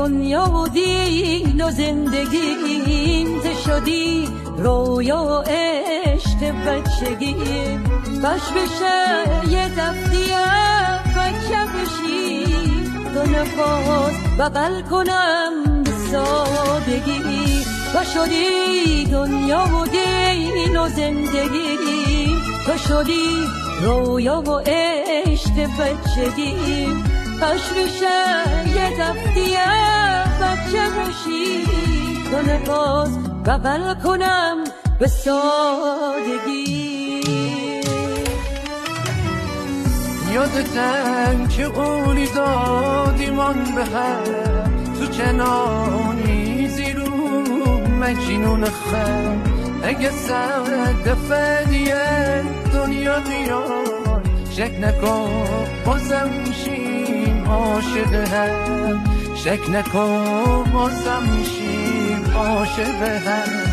دنیا و دین و زندگیم ته شدی رویا و عشق بچگیم باش بشه یه دفتیم بچه بشی دو نفس بغل کنم به سادگی تو شدی دنیا و دین و زندگی تو شدی رویا و عشق بچگی باش بشه یه دفتیم بچه بشی دو نفس بغل کنم به سادگی یادتن که قولی دادیمان به هم تو چنانی زیرو مجنون خم اگه سر فدیه دنیا بیاد شک نکن بازم میشیم عاشق هم شک نکن بازم میشیم عاشق هم